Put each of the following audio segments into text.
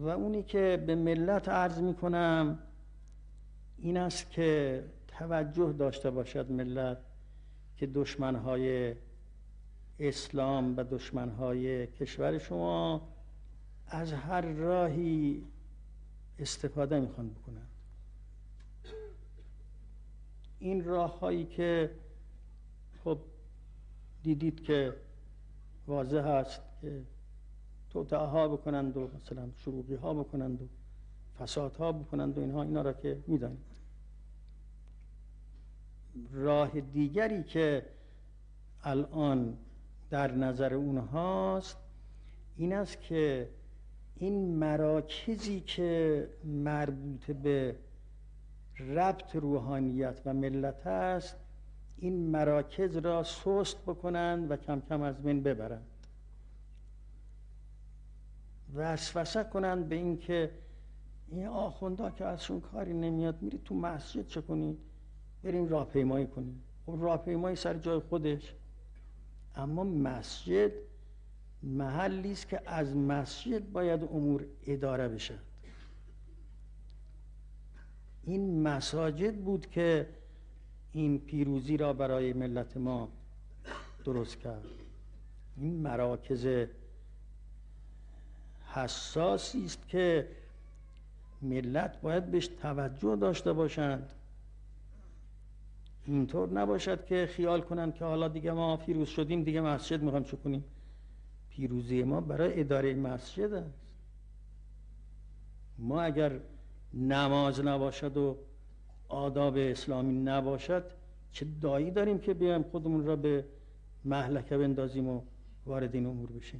و اونی که به ملت عرض میکنم این است که توجه داشته باشد ملت که دشمنهای اسلام و دشمنهای کشور شما از هر راهی استفاده میخوان بکنند. این راههایی که خب دیدید که واضح است که توطئه ها بکنند و مثلا شروقی ها بکنند و فساد ها بکنند و اینا را که میدانید. راه دیگری که الان در نظر اونهاست این است که این مراکزی که مربوط به ربط روحانیت و ملت است این مراکز را سست بکنند و کم کم از بین ببرند، وسوسه کنند به این که این آخوندا که ازشون کاری نمیاد، میرید تو مسجد چه کنید؟ بریم راهپیمایی کنیم. خب راهپیمایی سر جای خودش، اما مسجد محلی است که از مسجد باید امور اداره بشه. این مساجد بود که این پیروزی را برای ملت ما درست کرد. این مراکز حساسی است که ملت باید بهش توجه داشته باشند. اینطور نباشد که خیال کنند که حالا دیگه ما پیروز شدیم دیگه مسجد میخوام چه کنیم. پیروزی ما برای اداره مسجد است. ما اگر نماز نباشد و آداب اسلامی نباشد چه دایی داریم که بیایم خودمون را به مهلکه بندازیم و وارد این امور بشیم؟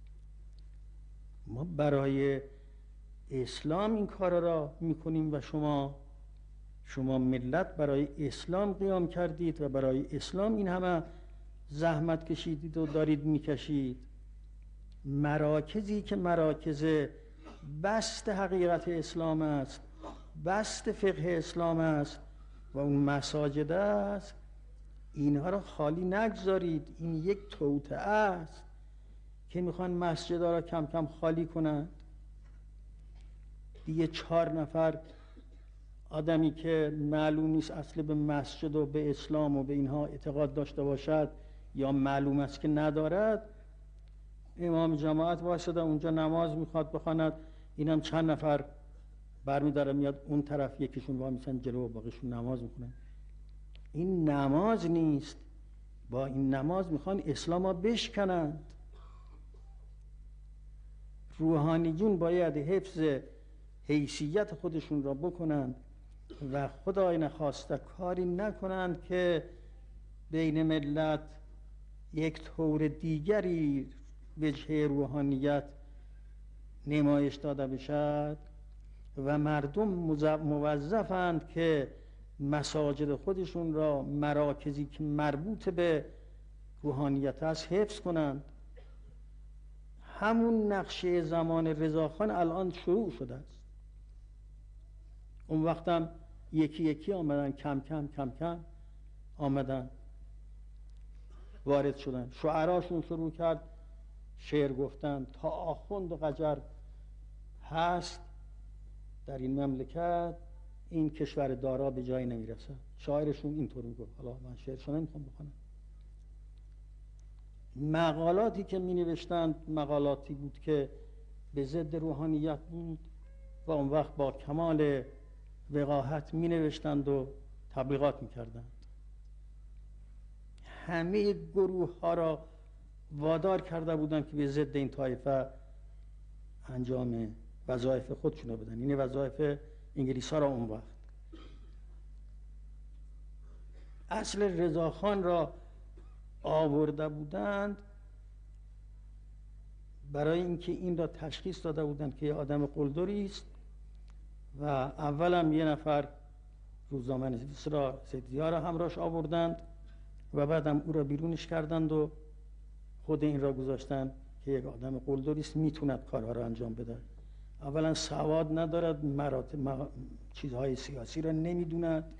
ما برای اسلام این کار را میکنیم و شما ملت برای اسلام قیام کردید و برای اسلام این همه زحمت کشیدید و دارید میکشید. مراکزی که مراکز بست حقیقت اسلام است، بست فقه اسلام است و اون مساجد است، اینها را خالی نگذارید. این یک توطئه است که میخوان مسجدها را کم کم خالی کنند. دیگه 4 نفر آدمی که معلوم نیست اصل به مسجد و به اسلام و به اینها اعتقاد داشته باشد یا معلوم است که ندارد، امام جماعت واسطه اونجا نماز میخواد بخواند، اینم چند نفر برمی داره میاد اون طرف، یکیشون وامیسن جلو و باقیشون نماز میخونن. این نماز نیست. با این نماز میخوان اسلام ها بشکنند. روحانیون باید حفظ حیثیت خودشون را بکنند و خدای نخواسته کاری نکنند که بین ملت یک طور دیگری وجه روحانیت نمایش داده بشد و مردم موظفند که مساجد خودشون را، مراکزی که مربوط به روحانیت است، حفظ کنند. همون نقشه زمان رضاخان الان شروع شده است. اون وقتم یکی یکی آمدن، کم کم آمدن وارد شدن. شعراشون شروع کرد شعر گفتن. تا آخوند و قجر هست در این مملکت، این کشور دارا به جایی نمیرسه. شاعرشون اینطور میگفت. حالا من شعرشو نمیخوام بخونم. مقالاتی که می نوشتند مقالاتی بود که به ضد روحانیت بود و اون وقت با کمال وقاحت می نوشتند و تبلیغات می کردند. همه گروه ها را وادار کرده بودند که به ضد این طایفه انجام وظایف خودشون رو بدن. این وظایف انگلیس ها را اون وقت. اصل رضاخان را آورده بودند برای اینکه این را تشخیص داده بودند که یه آدم قلدری است و اولم یه نفر روزنامه نویس را، سیدزیا را همراهش آوردند و بعدم او را بیرونش کردند و خود این را گذاشتن که یک آدم قلدری است، میتوند کارها را انجام بده. اولا سواد ندارد، چیزهای سیاسی را نمیدوند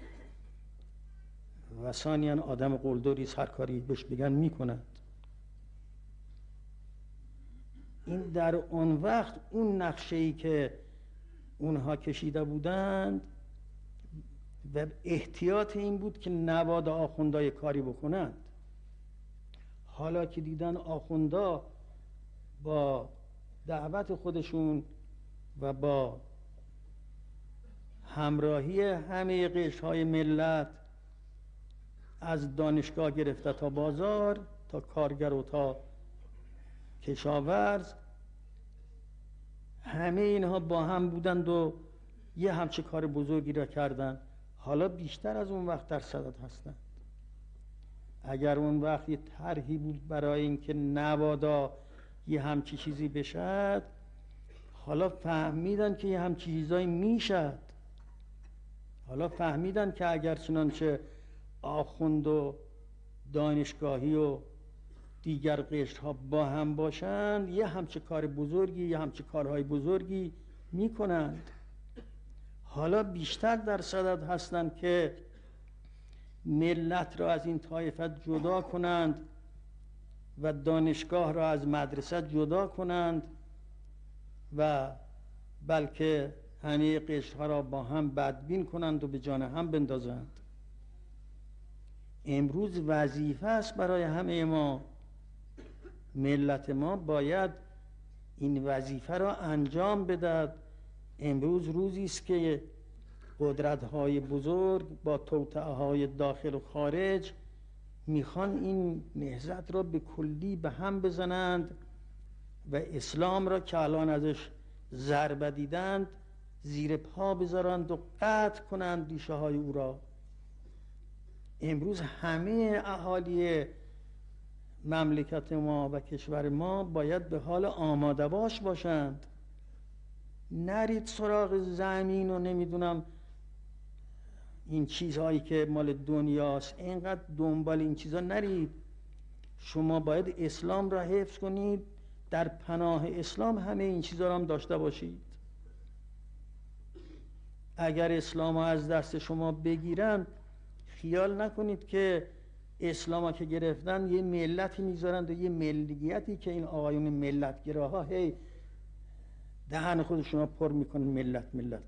و ثانیاً آدم قلدری است، هر کاری بهش بگن میکند. این در اون وقت اون نقشه‌ای که اونها کشیده بودند و احتیاط این بود که نبادا آخوندهای کاری بکنند. حالا که دیدن آخوندا با دعوت خودشون و با همراهی همه قشرهای ملت، از دانشگاه گرفته تا بازار، تا کارگر و تا کشاورز، همه اینها با هم بودند و یه همچه کار بزرگی را کردند. حالا بیشتر از اون وقت در صدد هستند. اگر اون وقت یه طرحی بود برای اینکه نبادا یه همچی چیزی بشد، حالا فهمیدن که یه همچی چیزایی میشد. حالا فهمیدن که اگر چنانچه آخوند و دانشگاهی و دیگر قشرها با هم باشند، یه همچه کار بزرگی، یه همچه کارهای بزرگی میکنند. حالا بیشتر در صدد هستند که ملت را از این طایفت جدا کنند و دانشگاه را از مدرسه جدا کنند و بلکه همه قشرها را با هم بدبین کنند و به جان هم بندازند. امروز وظیفه است برای همه ما، ملت ما باید این وظیفه را انجام بدهد. امروز روزی است که قدرت‌های بزرگ با توطئه‌های داخل و خارج میخوان این نهضت را به کلی به هم بزنند و اسلام را که الان ازش ضربه دیدند زیر پا بذارند و قطع کنند ریشه های او را. امروز همه اهالی مملکت ما و کشور ما باید به حال آماده باش باشند. نرید سراغ زمین و نمیدونم این چیزهایی که مال دنیاست، اینقدر دنبال این چیزها نرید. شما باید اسلام را حفظ کنید، در پناه اسلام همه این چیزها را هم داشته باشید. اگر اسلام ها از دست شما بگیرن، خیال نکنید که اسلام ها که گرفتن یه ملتی میذارند و یه ملیتی که این آقایون ملتگراها هی دهن خودشون پر میکنن ملت ملت.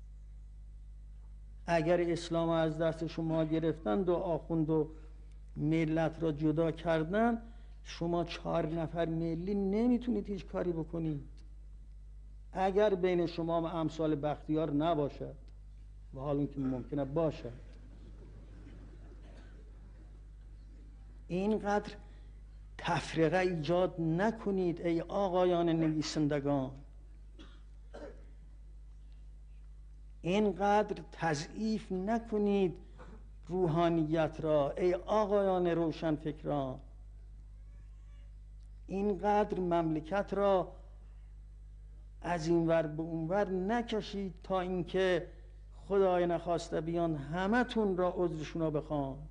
اگر اسلام ها از دست شما گرفتند و آخوند و ملت را جدا کردن، شما 4 نفر ملی نمیتونید هیچ کاری بکنید اگر بین شما و امثال بختیار نباشد، و حال اون که ممکنه باشد. اینقدر تفرقه ایجاد نکنید ای آقایان نویسندگان، اینقدر تضعیف نکنید روحانیت را ای آقایان روشنفکران، اینقدر مملکت را از این ور به اون ور نکشید تا اینکه خدای نخواسته بیان همتون را عذرشون را بخواند.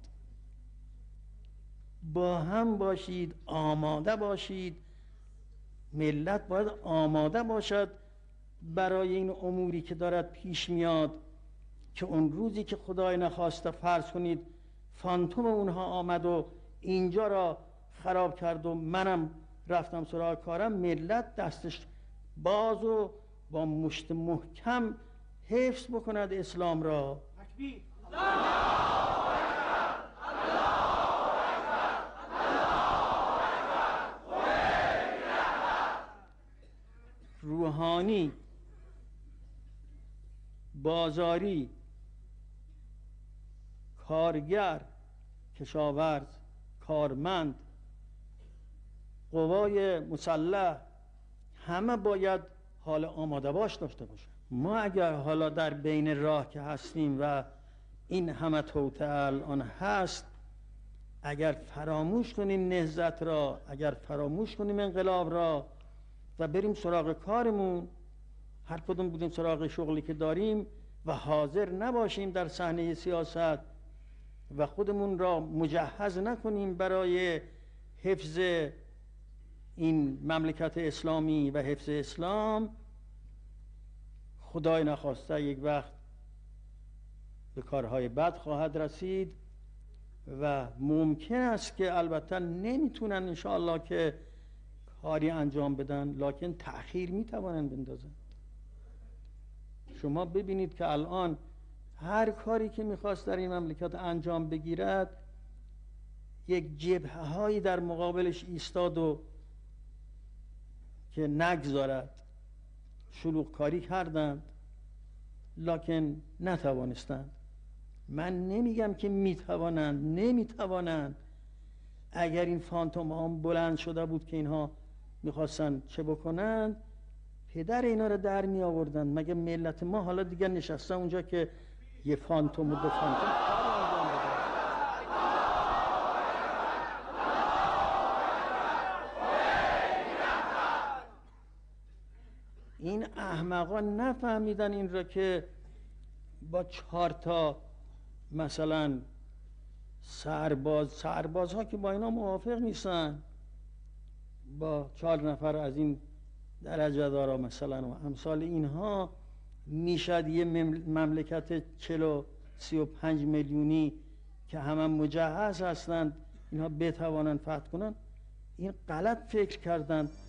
با هم باشید، آماده باشید. ملت باید آماده باشد برای این اموری که دارد پیش میاد، که اون روزی که خدای نخواسته فرض کنید فانتوم اونها آمد و اینجا را خراب کرد و منم رفتم سراغ کارم، ملت دستش باز و با مشت محکم حفظ بکند اسلام را. تکبیر! روحانی، بازاری، کارگر، کشاورز، کارمند، قوای مسلح، همه باید حال آماده باش داشته باشن. ما اگر حالا در بین راه که هستیم و این همه توطئه الان هست، اگر فراموش کنیم نهضت را، اگر فراموش کنیم انقلاب را و بریم سراغ کارمون، هر کدوم بودیم سراغ شغلی که داریم و حاضر نباشیم در صحنه سیاست و خودمون را مجهز نکنیم برای حفظ این مملکت اسلامی و حفظ اسلام، خدای نخواسته یک وقت به کارهای بد خواهد رسید و ممکن است که البته نمیتونن انشاءالله که کاری انجام بدن، لکن تأخیر میتوانند بندازن. شما ببینید که الان هر کاری که میخواست در این مملکت انجام بگیرد یک جبهه هایی در مقابلش ایستاد و که نگذارد، شلوغ کاری کردند لکن نتوانستند. من نمیگم که میتوانند، نمیتوانند. اگر این فانتوم ها بلند شده بود که اینها میخواستن چه بکنند، پدر اینا رو در می آوردن. مگه ملت ما حالا دیگر نشستن اونجا که یه فانتوم و دو فانتوم کاری انجام بدن؟ این احمقان نفهمیدن این را که با 4 تا مثلا سربازها که با اینا موافق نیستن، با 4 نفر از این درجه دارا مثلا و امثال اینها میشد یه مملکت 35 میلیونی که همه مجهز هستند اینها بتوانند فتح کنند. این غلط فکر کردند.